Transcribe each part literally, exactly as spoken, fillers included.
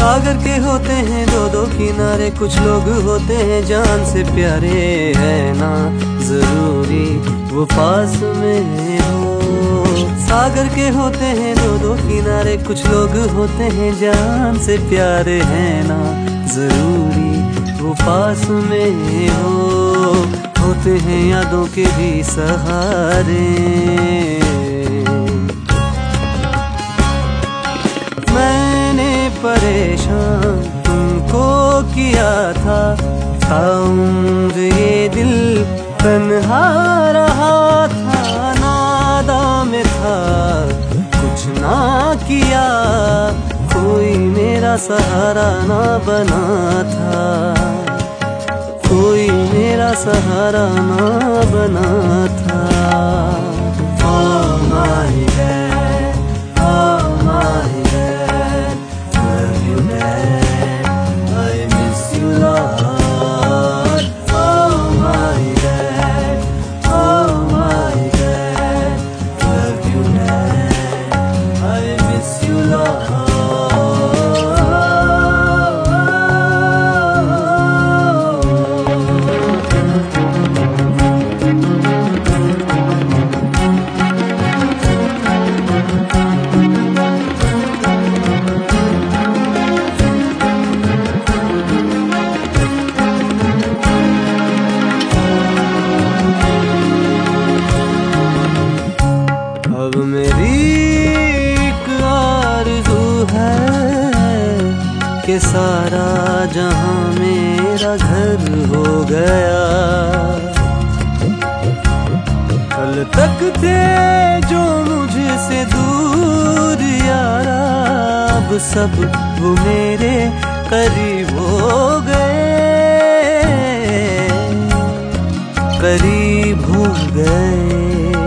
सागर के होते हैं दो दो किनारे, कुछ लोग होते हैं जान से प्यारे, है ना जरूरी वो पास में हो। सागर के होते हैं दो दो किनारे, कुछ लोग होते हैं जान से प्यारे, है ना जरूरी वो पास में हो। होते हैं यादों के भी सहारे। मैंने परेशान तुमको किया था, था उम्र ये दिल तन्हा रहा था, नादा में था कुछ ना किया, कोई मेरा सहारा ना बना था, कोई मेरा सहारा ना बना था। Oh my dad, oh my dad, love you dad, I miss you Lord. Oh my dad, oh my dad, love you dad, I miss you Lord. अब मेरी एक आरज़ू है कि सारा जहां मेरा घर हो गया। कल तक थे जो मुझसे दूर यारा, अब सब वो मेरे करीब हो गए, करीब हो गए।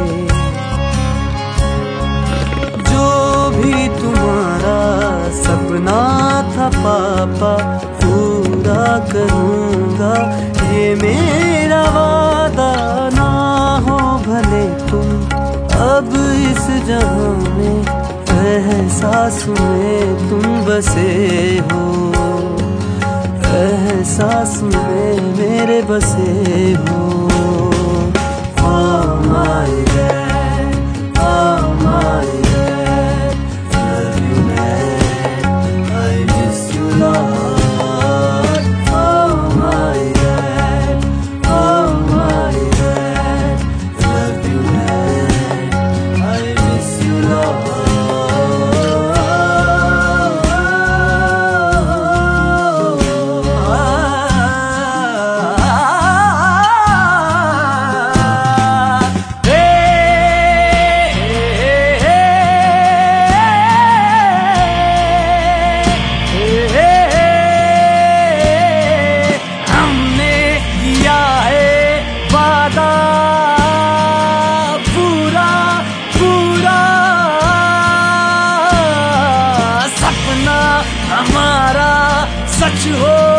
तुम्हारा सपना था पापा पूरा करूँगा, ये मेरा वादा, ना हो भले तुम अब इस जहां में, एहसास में तुम बसे हो, एहसास में मेरे बसे हो। Oh my dad, oh my dad, love you dad, I miss you Lord. Oh my dad, oh my dad, love you dad, I miss you Lord. पूरा पूरा सपना हमारा सच हो।